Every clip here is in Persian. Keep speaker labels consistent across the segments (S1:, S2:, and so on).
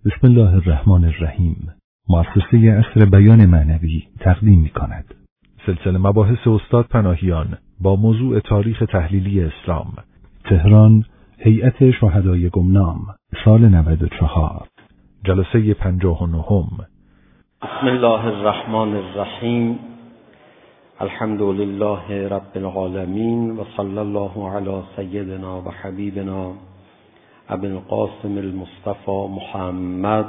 S1: بسم الله الرحمن الرحیم. مؤسسه عصر بیان معنوی تقدیم می‌کند. سلسله مباحث استاد پناهیان با موضوع تاریخ تحلیلی اسلام. تهران، هیئت شهدای گمنام، سال 94. جلسه 59.
S2: بسم الله الرحمن الرحیم. الحمد لله رب العالمین و صلی الله علی سیدنا و حبیبنا ابی القاسم المصطفى محمد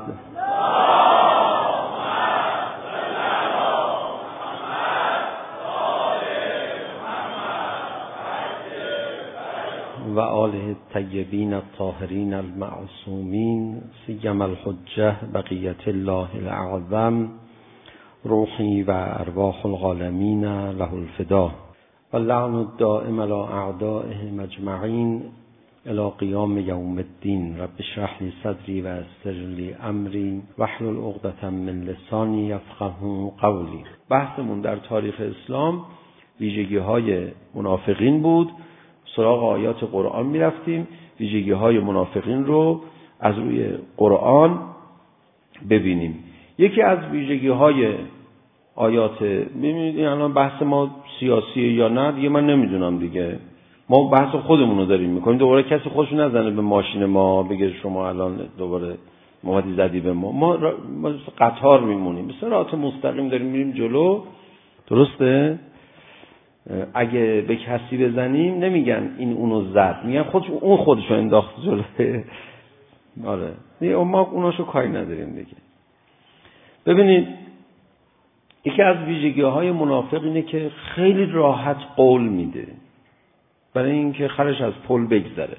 S2: و آله الطیبین الطاهرین المعصومین سیما الحجة بقیة الله الاعظم روحی و ارواح العالمین له الفدا و لعن الدائم علی اعدائهم اجمعین الی قیام یوم الدین. رب اشرح لی صدری و یسر لی امری واحلل عقدة من لسانی یفقهوا قولی. بحثمون در تاریخ اسلام ویژگی‌های منافقین بود. سراغ آیات قرآن می‌رفتیم، ویژگی‌های منافقین رو از روی قرآن ببینیم. یکی از ویژگی‌های آیات، ببینید الان بحث ما سیاسیه یا نه دیگه من نمیدونم دیگه، ما بحث خودمون رو داریم میکنیم. دوباره کسی خودش نزنه به ماشین ما بگه شما الان دوباره موادی زدی به ما قطار میمونیم، به صراط مستقیم داریم میریم جلو. درسته؟ اگه به کسی بزنیم نمیگن این اونو زد، میگن اون خودشو انداخت جلو. آره ما اوناشو کاری نداریم دیگه. ببینید یکی از ویژگی‌های منافق اینه که خیلی راحت قول میده برای اینکه خرش از پل بگذره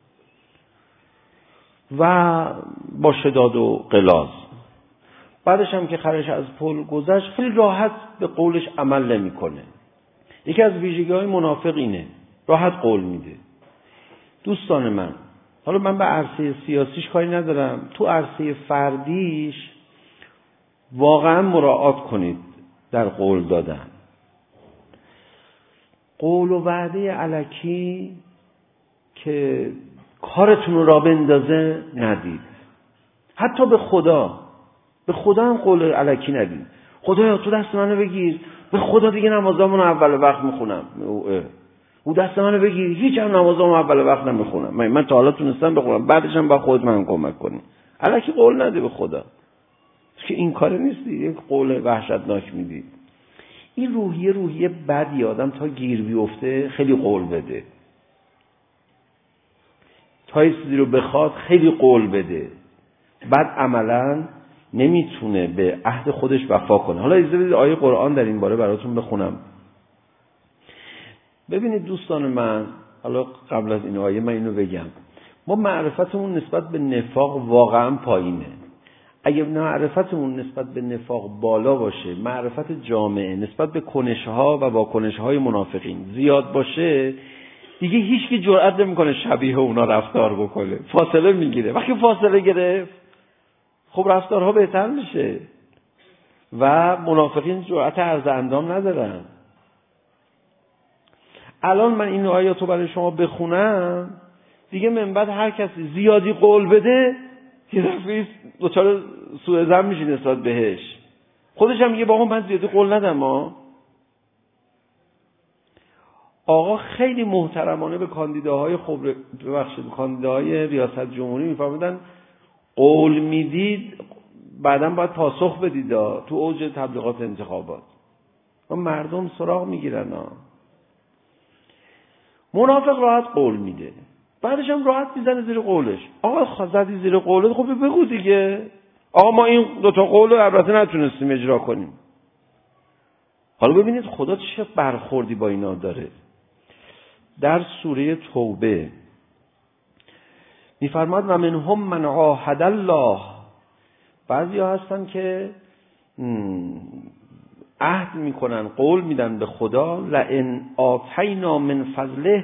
S2: و با شداد و غلاظ. بعدش هم که خرش از پل گذشت خیلی راحت به قولش عمل نمی‌کنه. یکی از ویژگی‌های منافق اینه، راحت قول میده. دوستان من، حالا من به عرصه سیاسیش کاری ندارم، تو عرصه فردیش واقعا مراعات کنید در قول دادن. قول و وعده الکی که کارتون رو را بندازه ندید. حتی به خدا هم قول الکی ندید. خدایا تو دست منو بگیر، به خدا دیگه نمازامون اول وقت میخونم. او دست منو بگیر، هیچ هم نمازامون اول وقت نمیخونم. من تا حالا تونستم بخونم، بعدش هم با خودت من کمک کنی. الکی قول نده به خدا که این کار نیستی، یک قول وحشتناک میدی. این روحیه بدی. آدم تا گیر بیفته خیلی قول بده، تا یه چیزی رو بخواد خیلی قول بده، بعد عملاً نمیتونه به عهد خودش وفا کنه. حالا اجازه بدید آیه قرآن در این باره براتون بخونم. ببینید دوستان من، حالا قبل از این آیه من اینو بگم، ما معرفتمون نسبت به نفاق واقعاً پایینه. اگه معرفتمون نسبت به نفاق بالا باشه، معرفت جامعه نسبت به کنش‌ها و واکنش‌های منافقین زیاد باشه، دیگه هیچ کی جرئت نمی‌کنه شبیه اونا رفتار بکنه. فاصله میگیره. وقتی فاصله گرفت خب رفتارها بهتر میشه و منافقین جرأت عرض اندام ندارن. الان من این آیاتو برای شما بخونم دیگه، من بعد هر کسی زیادی قول بده یه دفعه دوچار سوء ظن میشه نسبت بهش. خودش هم میگه با من زیادی قول ندم. آقا خیلی محترمانه به کاندیداهای کاندیداهای ریاست جمهوری میفرمودن قول میدید بعداً باید پاسخ بدید تو اوج تبلیغات انتخابات. و مردم سراغ میگیرن. منافق راحت قول میده، بعدش هم راحت میزنه زیر قولش. آقا زدی زیر قولت، خب بگو دیگه آقا ما این دوتا قول رو البته نتونستیم اجرا کنیم. حالا ببینید خدا چه برخوردی با اینا داره. در سوره توبه میفرماد و منهم من عاهد الله. بعضی ها هستن که عهد میکنن، قول میدن به خدا، لئن آتینا من فضله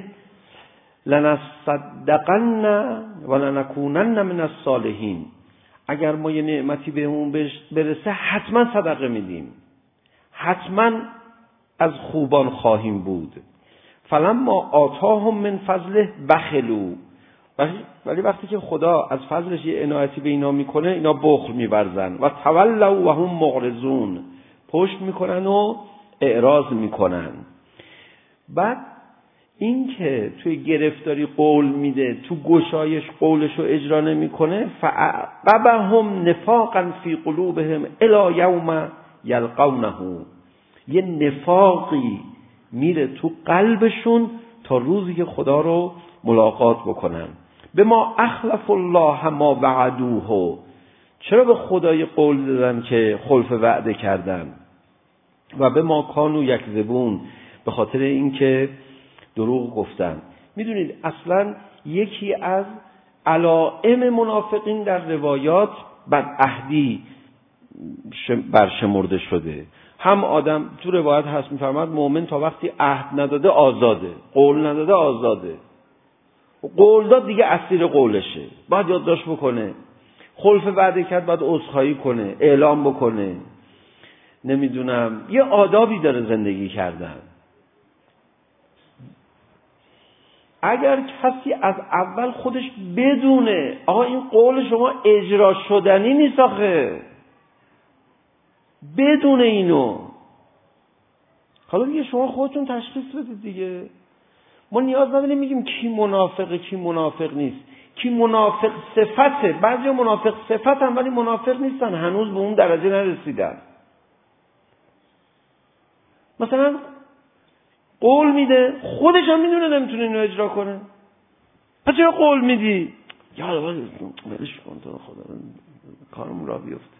S2: لنصدقن و لنکونن من الصالحین. اگر ما یه نعمتی بهمون برسه حتما صدقه میدیم، حتما از خوبان خواهیم بود. فلما آتاهم من فضله بخلوا ولی وقتی که خدا از فضلش یه عنایتی به اینا میکنه، اینا بخل می‌ورزن و تولوا و هم معرضون، پشت میکنن و اعراض میکنن. بعد این که توی گرفتاری قول میده، تو گشایش قولشو اجرا نمیکنه، فعقبهم نفاقا فی قلوبهم الی یوم یلقونه، یه نفاقی میره تو قلبشون تا روزی که خدا رو ملاقات بکنن. به ما اخلف الله ما وعدوه، چرا به خدای قول دادن که خلف وعده کردن؟ و به ما کانوا یکذبون، به خاطر اینکه دروغ گفتن. میدونید اصلا یکی از علائم منافقین در روایات بدعهدی برشمرده شده. هم آدم تو روایت هست میفرماد مؤمن تا وقتی عهد نداده آزاده، قول نداده آزاده. قول داد دیگه اسیر قولشه، باید یادداشت بکنه. خلف وعده کرد باید عذرخواهی کنه، اعلام بکنه. نمیدونم یه آدابی داره زندگی کردن. اگر کسی از اول خودش بدونه آقا این قول شما اجرا شدنی نیست، آخه بدون اینو، حالا دیگه شما خودتون تشخیص بدید دیگه. ما نیاز نداریم میگیم کی منافقه کی منافق نیست، کی منافق صفته. بعضی منافق صفتن ولی منافق نیستن، هنوز به اون درجه نرسیدن. مثلا قول میده، خودش هم میدونه نمیتونه اینو اجرا کنه، پس چرا قول میدی؟ یا ولش کن تو، خدا کارمون را بیفته.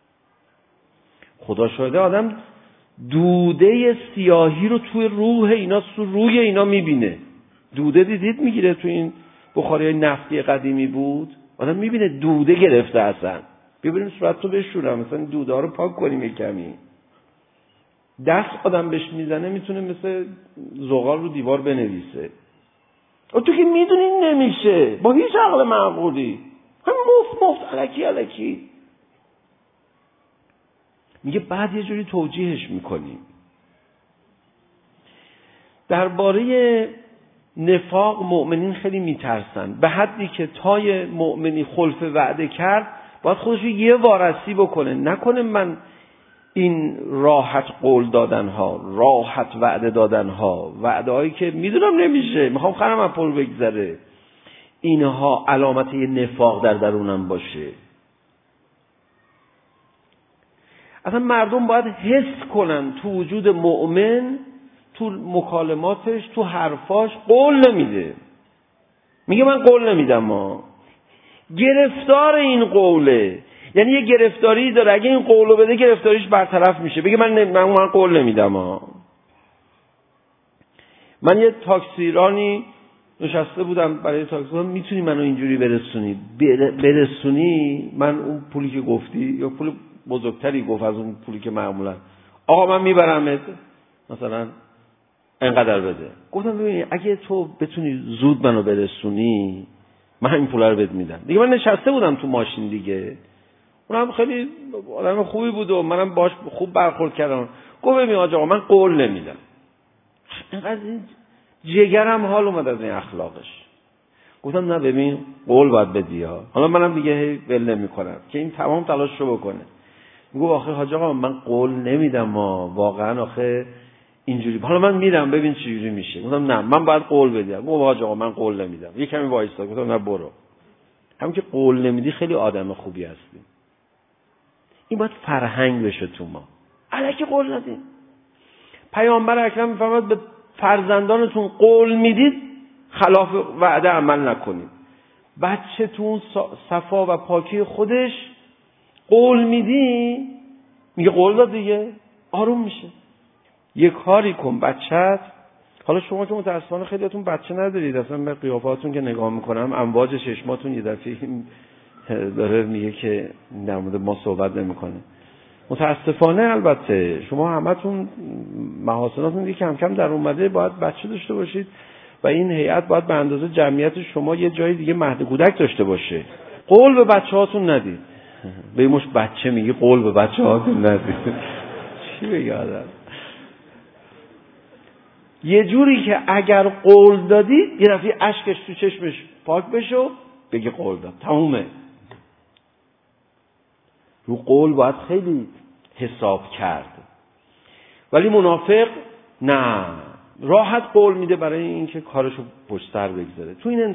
S2: خدا شاهده آدم دوده سیاهی رو توی روح اینا، روی اینا میبینه. دوده دیدید میگیره، توی این بخاریای نفتی قدیمی بود، آدم میبینه دوده گرفته اصلا. ببینیم صورت تو بشورم، مثلا دوده ها رو پاک کنیم یک کمی. دست آدم بهش میزنه میتونه مثل زغال رو دیوار بنویسه. تو که میدونی نمیشه با هیچ عقل معقولی، هم مفت الکی. میگه بعد یه جوری توجیهش میکنیم. درباره نفاق مؤمنین خیلی میترسن، به حدی که تای مؤمنی خلف وعده کرد باید خودش یه وارسی بکنه، نکنه من این راحت قول دادن ها، راحت وعده دادن ها، وعده هایی که میدونم نمیشه، میخوام خرم از پل بگذره، اینها علامت یه نفاق در درونم باشه. اصلا مردم باید حس کنن تو وجود مؤمن، تو مکالماتش، تو حرفاش قول نمیده. میگه من قول نمیدم، ما گرفتار این قوله، یعنی یه گرفتاری داره، اگه این قولو بده گرفتاریش برطرف میشه. بگه من قول نمیدم. من یه تاکسیرانی نشسته بودم برای تاکسی، میتونی منو اینجوری برسونی من اون پولی که گفتی، یا پول بزرگتری گفت از اون پولی که معمولا، آقا من میبرمت مثلا اینقدر بده. گفتم ببینی اگه تو بتونی زود منو برسونی من این پولا رو بهت میدم. دیگه من نشسته بودم تو ماشین دیگه، اونم خیلی آدم خوبی بود و منم باش خوب برخورد کردم. گفت ببین آقا من قول نمیدم. اینقدر جگرم حال اومد از این اخلاقش. گفتم نه ببین قول باید بدی ها. حالا منم دیگه ول نمیکنم که این تمام تلاششو بکنه. میگه آخه حاج آقا من قول نمیدم، واقعا آخه اینجوری، حالا من میرم ببین چه جوری میشه. گفتم نه من باید قول بدم. گفت حاج آقا من قول نمیدم. یه کمی وایسا. گفتم نه برو. همون که قول نمیدی خیلی آدم خوبی هستی. این باید فرهنگ بشه تو ما. الکی قول ندین. پیامبر اکرم میفرماد به فرزندانتون قول میدید خلاف وعده عمل نکنید. بچه‌تون صفا و پاکی خودش قول میدی، میگه قول داد دیگه، آروم میشه. یه کاری کن بچه‌ت. حالا شما که متأسفانه خیلیاتون بچه ندارید، اصلا به قیافاتون که نگاه میکنم امواج چشماتون یه دفعه داره میگه که در مورد ما صحبت نمیکنه. متاسفانه البته شما همتون محاسناتون دیگه کم کم در اومده، باید بچه داشته باشید و این هیئت باید به اندازه جمعیت شما یه جای دیگه مهد کودک داشته باشه. قول به بچه‌هاتون ندید. به این مش بچه میگی قول به بچه‌هاتون ندید. چی بگه آدم؟ یه جوری که اگر قول دادی یه دفعه اشکش تو چشمش پاک بشه و بگه قول داد، تمومه. رو قول باید خیلی حساب کرد. ولی منافق نه، راحت قول میده برای اینکه کارشو پشت سر بگذاره. تو این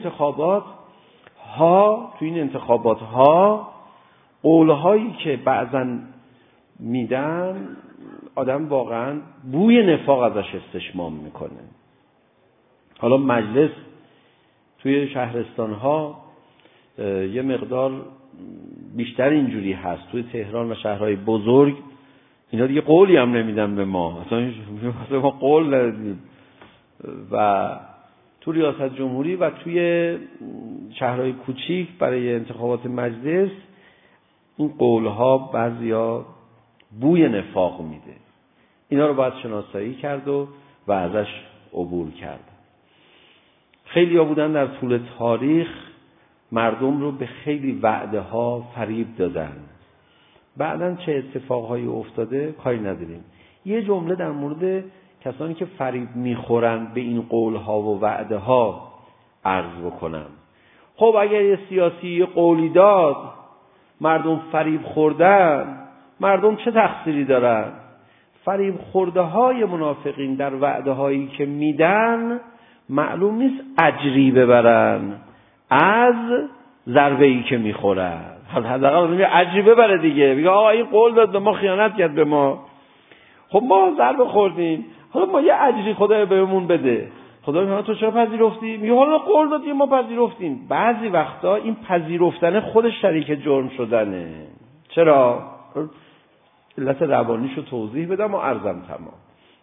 S2: انتخابات ها قولهایی که بعضا میدن آدم واقعا بوی نفاق ازش استشمام میکنه. حالا مجلس توی شهرستان ها یه مقدار بیشتر اینجوری هست. توی تهران و شهرهای بزرگ اینا دیگه قولی هم نمیدن به ما، اصلا ما قول ندادیم. و تو ریاست جمهوری و توی شهرهای کوچیک برای انتخابات مجلس این قولها بعضیا بوی نفاق میده. اینا رو باید شناسایی کرد و ازش عبور کرد. خیلی ها بودن در طول تاریخ مردم رو به خیلی وعده ها فریب دادن، بعدن چه اتفاقهایی افتاده کاری نداریم. یه جمله در مورد کسانی که فریب میخورن به این قول ها و وعده ها عرض بکنم. خب اگر یه سیاسی قولی داد، مردم فریب خوردن، مردم چه تقصیری دارن؟ فریب خورده های منافقین در وعده هایی که میدن معلوم نیست اجری ببرن از ضربه ای که میخورن. حداقل اجری ببره دیگه، بگه آقا این قول داد به ما، خیانت کرد به ما، خب ما ضربه خوردیم، حالا ما یه اجری خدا بهمون بده. خدا میگه تو چرا پذیرفتی؟ میگه حالا قول دادی ما پذیرفتیم. بعضی وقتا این پذیرفتن خودش شریک جرم شدنه. چرا؟ علت روانیشو توضیح بدم و عرضم تمام.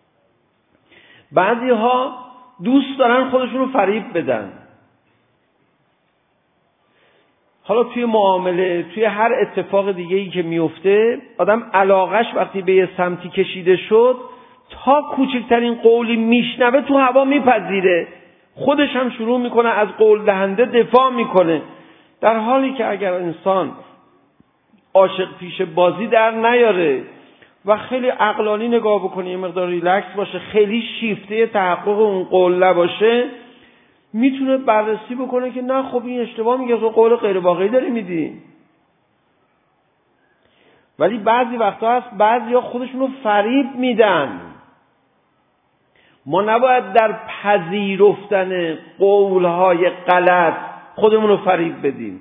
S2: بعضی ها دوست دارن خودشون رو فریب بدن. حالا توی معامله، توی هر اتفاق دیگه‌ای که میفته، آدم علاقش وقتی به یه سمتی کشیده شد، تا کوچکترین قولی میشنوه تو هوا میپذیره، خودش هم شروع میکنه از قول دهنده دفاع میکنه. در حالی که اگر انسان عاشق پیش بازی در نیاره و خیلی عقلانی نگاه بکنه، یه مقدار ریلکس باشه، خیلی شیفته تحقق اون قول نباشه، میتونه بررسی بکنه که نه خب این اشتباه میگه، تو قول غیر واقعی داری میدی. ولی بعضی وقتا هست بعضیا خودشونو فریب میدن. ما نباید در پذیرفتن قولهای غلط خودمونو فریب بدیم.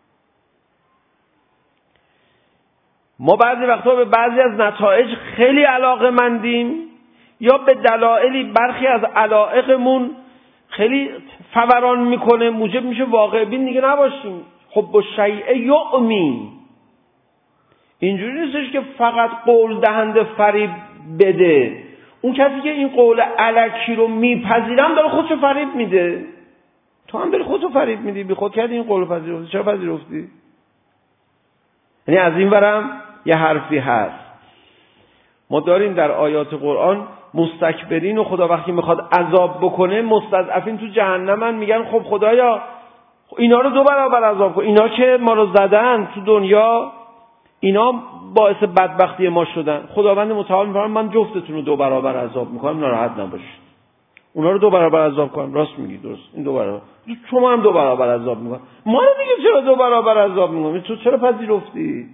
S2: ما بعضی وقتا به بعضی از نتایج خیلی علاقه‌مندیم، یا به دلایلی برخی از علایقمون خیلی فوران میکنه، موجب میشه واقع بین دیگه نباشیم. خب با شیء یعمی، اینجوری نیستش که فقط قول دهنده فریب بده. اون کسی که این قول الکی رو میپذیرم داره خودشو فریب میده. تو هم داری خودتو فریب میدی، بی خود کردی این قول پذیرفتی. چرا پذیرفتی؟ یعنی از این ورم یه حرفی هست. ما داریم در آیات قرآن مستکبرین و خدا وقتی میخواد عذاب بکنه، مستضعفین تو جهنمن، میگن خب خدایا اینا رو 2 برابر عذاب کن، اینا که ما رو زدن تو دنیا، اینا باعث بدبختی ما شدن. خداوند متعال میفرماید من جفتتون رو 2 برابر عذاب میکنم، ناراحت نباشید. اونا رو 2 برابر عذاب کنم. راست میگی، درست، این 2 برابر. شما هم 2 برابر عذاب میکنم. ما رو دیگه چرا 2 برابر عذاب میکنم؟ تو چرا پذیرفتی؟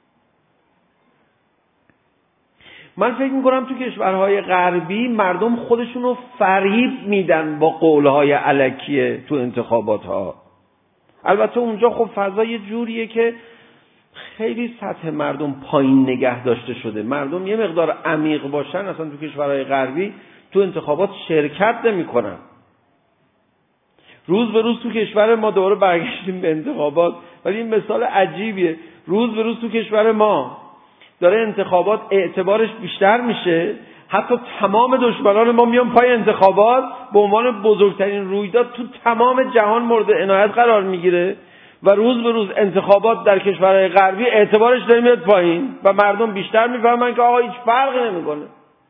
S2: من فکر میکنم تو کشورهای غربی مردم خودشونو فریب میدن با قولهای الکیه تو انتخابات ها. البته اونجا خب فضا یه جوریه که خیلی سطح مردم پایین نگه داشته شده. مردم یه مقدار عمیق باشن اصلا تو کشورهای غربی تو انتخابات شرکت نمیکنن. روز به روز تو کشور ما دوباره برگشتیم به انتخابات، ولی این مثال عجیبیه. روز به روز تو کشور ما داره انتخابات اعتبارش بیشتر میشه، حتی تمام دشمنان ما میان پای انتخابات به عنوان بزرگترین رویداد تو تمام جهان مورد عنایت قرار میگیره و روز به روز انتخابات در کشورهای غربی اعتبارش داره میاد پایین و مردم بیشتر میفهمن که آقا هیچ فرقی نمیکنه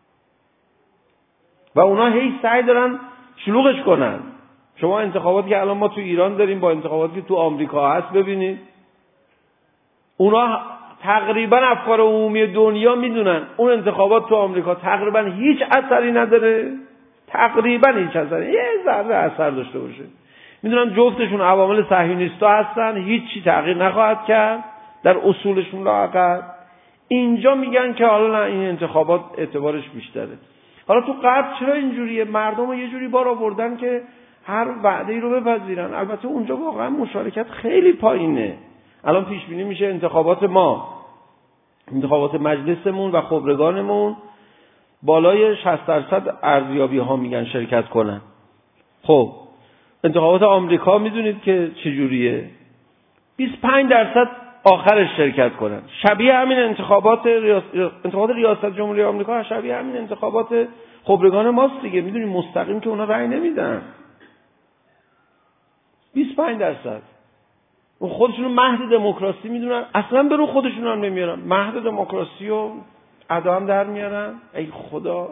S2: و اونا هی سعی دارن شلوغش کنن. شما انتخاباتی که الان ما تو ایران داریم با انتخاباتی که تو آمریکا هست ببینید، اونا تقریبا افکار عمومی دنیا میدونن اون انتخابات تو آمریکا تقریبا هیچ اثری نداره تقریبا هیچ اثری، یه ذره اثر داشته باشه. میدونن جفتشون عوامل صهیونیستا هستن، هیچی تغییر نخواهد کرد در اصولشون لااقل. اینجا میگن که حالا نه، این انتخابات اعتبارش بیشتره. حالا تو غرب چرا اینجوریه؟ مردم رو یه جوری بار آوردن که هر وعده‌ای رو بپذیرن. البته اونجا واقعا مشارکت خیلی پایینه. الان پیش بینی میشه انتخابات ما، انتخابات مجلسمون و خبرگانمون بالای 60% ارزیابی ها میگن شرکت کنن. خب انتخابات آمریکا میدونید که چجوریه؟ 25% آخرش شرکت کنن. شبیه همین انتخابات ریاست جمهوری آمریکا شبیه همین انتخابات خبرگان ماست دیگه. میدونید مستقیم که اونا رأی نمیدن. 25% اون خودشون مهد دموکراسی میدونن، اصلا به رو خودشون هم نمیارن. مهد دموکراسی رو ادا هم در میارن. ای خدا،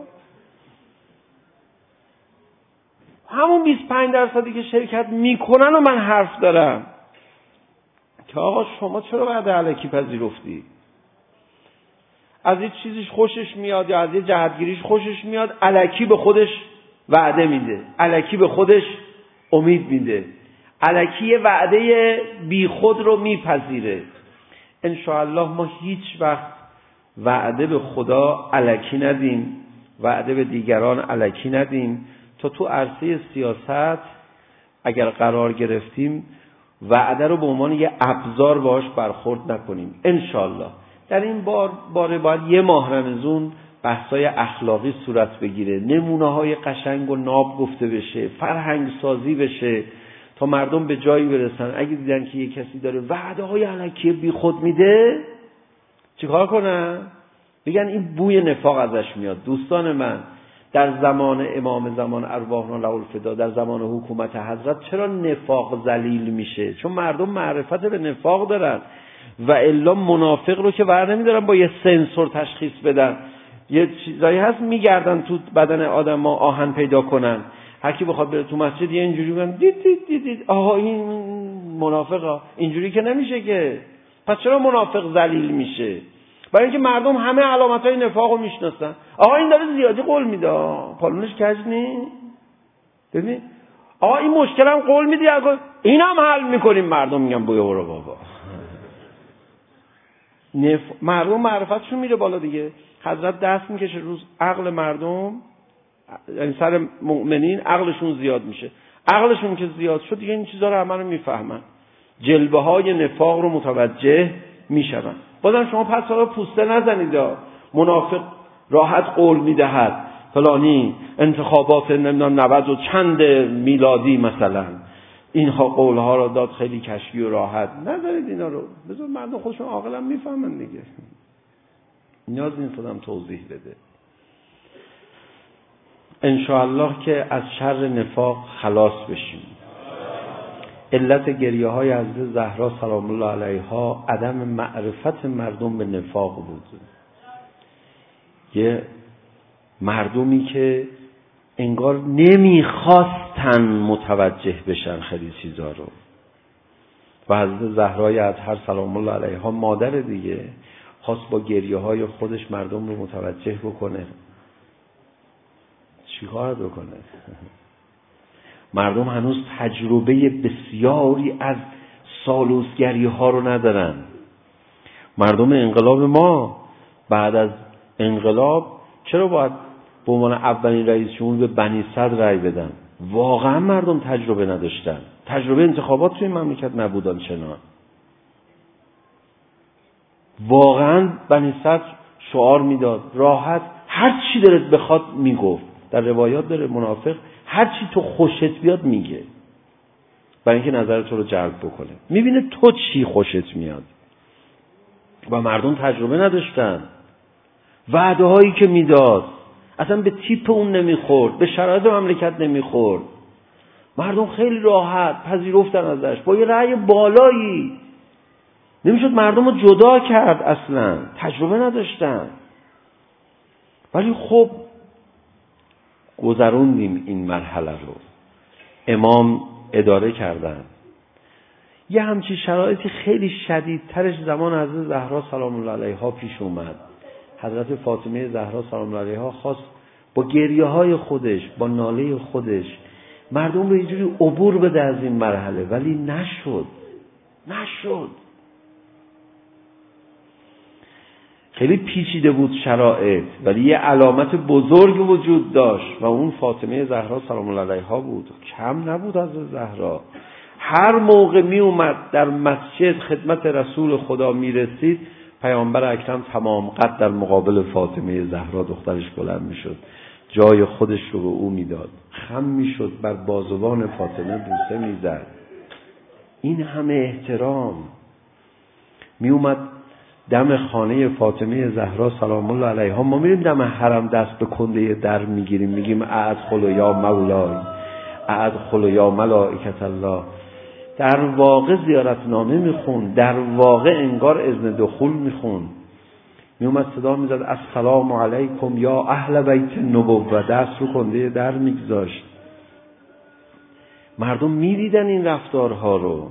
S2: همون 25% که شرکت میکنن و من حرف دارم که آقا شما چرا وعده الکی پذیرفتی؟ از یه چیزیش خوشش میاد یا از یه جهتگیریش خوشش میاد، الکی به خودش وعده میده، الکی به خودش امید میده، الکی وعده بی خود رو میپذیره. انشاءالله ما هیچ وقت وعده به خدا الکی ندیم، وعده به دیگران الکی ندیم، تا تو عرصه سیاست اگر قرار گرفتیم وعده رو به عنوان یه ابزار باهاش برخورد نکنیم. انشاءالله در این باره باید یه ماه رمضان بحثای اخلاقی صورت بگیره، نمونه های قشنگ و ناب گفته بشه، فرهنگ سازی بشه تا مردم به جایی برسن اگه دیدن که یه کسی داره وعده های الکی بی خود میده چیکار کنن؟ بگن این بوی نفاق ازش میاد. دوستان من، در زمان امام زمان ارواحنا له الفدا، در زمان حکومت حضرت چرا نفاق ذلیل میشه؟ چون مردم معرفت به نفاق دارن و الا منافق رو که ور نمیدارن با یه سنسور تشخیص بدن. یه چیزایی هست میگردن تو بدن آدم ها آهن پیدا کنن، هر کی بخواد بره تو مسجد یه اینجوری میگن دید آها این منافقه. اینجوری که نمیشه که. پس چرا منافق ذلیل میشه؟ برای اینکه مردم همه علامت‌های نفاق رو میشناسن. آقا این داره زیادی قول میده، پالونش کج نی. ببین آقا این مشکل هم قول میدی، اینم حل میکنیم. مردم میگن بویا برو بابا. مردم معرفتشون میره بالا دیگه. حضرت دست میکشه روز عقل مردم، یعنی سر مؤمنین عقلشون زیاد میشه. عقلشون که زیاد شد دیگه این چیزا رو همه رو میفهمن، جلوه های نفاق رو متوجه میشون. بازم شما پس حالا پوسته نزنید. منافق راحت قول میدهد فلانی انتخابات نمیدونم 90 و چند میلادی مثلا اینها قولها رو داد خیلی کشکی و راحت. نذارید اینا رو، بذار مردم خودشون عاقلا میفهمن دیگه. نیاز نیست خودم توضیح بده. انشاءالله که از شر نفاق خلاص بشیم. علت گریه های حضرت زهرا سلام الله علیها عدم معرفت مردم به نفاق بود. یه مردمی که انگار نمیخواستن متوجه بشن خیلی چیزا رو. و حضرت زهرای اطهر سلام الله علیها مادر دیگه خواست با گریه های خودش مردم رو متوجه بکنه. چی کار بکنه؟ مردم هنوز تجربه بسیاری از سالوسگری ها رو ندارن. مردم انقلاب ما بعد از انقلاب چرا باید به عنوان اولین رئیس جمهور به بنی صدر رأی بدن؟ واقعا مردم تجربه نداشتن. تجربه انتخابات توی مملکت نبودن چنان. واقعا بنی صدر شعار میداد راحت هر چی دلت بخواد میگفت. در روایات داره منافق هر چی تو خوشت بیاد میگه برای اینکه نظر تو رو جلب بکنه. میبینه تو چی خوشت میاد. و مردم تجربه نداشتن. وعده هایی که میداد اصلا به تیپ اون نمیخورد، به شرایط مملکت نمیخورد. مردم خیلی راحت پذیرفتن ازش با یه رأی بالایی. نمیشد مردم رو جدا کرد، اصلا تجربه نداشتن. ولی خب گذروندیم این مرحله رو. امام اداره کردن. یه همچین شرایطی خیلی شدیدترش زمان حضرت زهرا سلام الله علیها پیش اومد. حضرت فاطمه زهرا سلام الله علیها خواست با گریه های خودش، با ناله خودش مردم رو اینجوری عبور بده از این مرحله، ولی نشد. خیلی پیچیده بود شرایط، ولی یه علامت بزرگ وجود داشت و اون فاطمه زهرا سلام الله علیها بود. کم نبود از زهرا. هر موقع می اومد در مسجد خدمت رسول خدا می رسید، پیامبر اکرم تمام قد در مقابل فاطمه زهرا دخترش بلند می شد، جای خودش رو به او می داد، خم می شد، بر بازوان فاطمه بوسه می زد. این همه احترام. می اومد دم خانه فاطمه زهرا سلام الله علیها. ما میریم دم حرم دست به کنده در میگیریم، میگیم ادخل یا مولای، ادخل یا ملائکت الله. در واقع زیارتنامه میخون، در واقع انگار اذن دخول میخون. میومد صدا میزد السلام علیکم یا اهل بیت النبوه، دست رو کنده در میگذاشت. مردم میدیدن این رفتارها رو.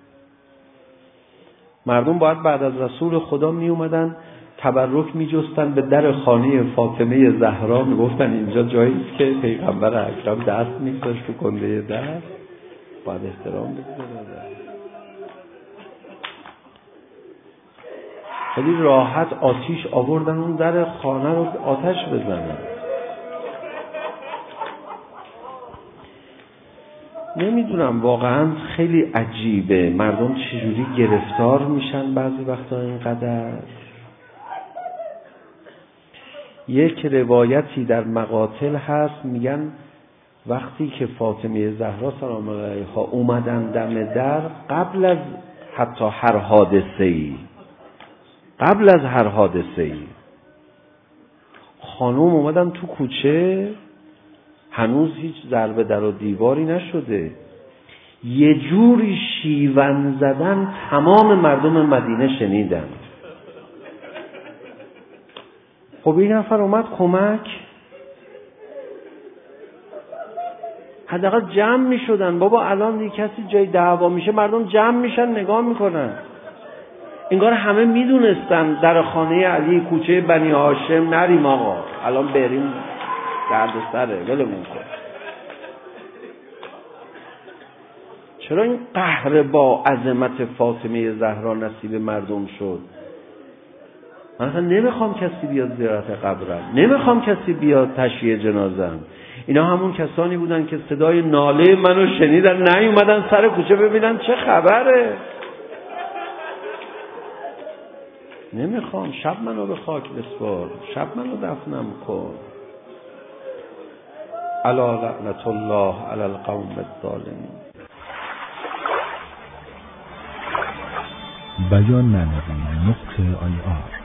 S2: مردم باید بعد از رسول خدا می اومدن تبرک می جستن به در خانه فاطمه زهرا، می گفتن اینجا جایی است که پیغمبر اکرم دست می گذاشت تو کنده در، باید احترام بگذاره. خیلی راحت آتیش آوردن اون در خانه رو آتش بزنن. نمیدونم، واقعا خیلی عجیبه مردم چجوری گرفتار میشن بعضی وقتا اینقدر. یک روایتی در مقاتل هست، میگن وقتی که فاطمه زهرا سلام الله علیها اومدن دم در، قبل از حتی هر حادثه‌ای خانم اومدن تو کوچه، هنوز هیچ ضربه در و دیواری نشده، یه جوری شیون زدن تمام مردم مدینه شنیدن. خب این نفر اومد کمک، حداقل جمع می شدن. بابا الان یه کسی جای دعوا میشه مردم جمع میشن نگاه میکنن. انگار همه میدونستن در خانه علی کوچه بنی هاشم نریم آقا، الان بریم درد سره، ولمون کن. چرا این قهر با عظمت فاطمه زهرا نصیب مردم شد؟ من اصلا نمیخوام کسی بیاد زیارت قبرم، نمیخوام کسی بیاد تشییع جنازم. اینا همون کسانی بودن که صدای ناله منو شنیدن نیومدن سر کوچه ببینن چه خبره. نمیخوام. شب منو به خاک بسپار، شب منو دفنم کن. الا لعنت الله علی القوم الظالمین.
S1: بیان معنوی نقطه IR